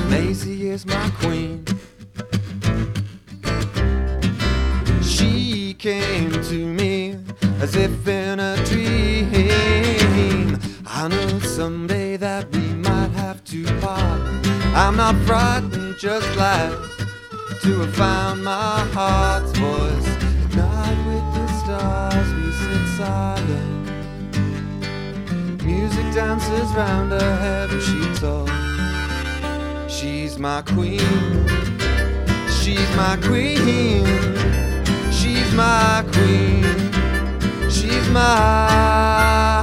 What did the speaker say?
Maisie is my queen. She came to me as if in a dream. I know someday that we might have to part. I'm not frightened, just glad to have found my heart's voice. At night with the stars we sit silent. Music dances round her head and she talks. She's my queen. She's my queen. She's my queen. She's my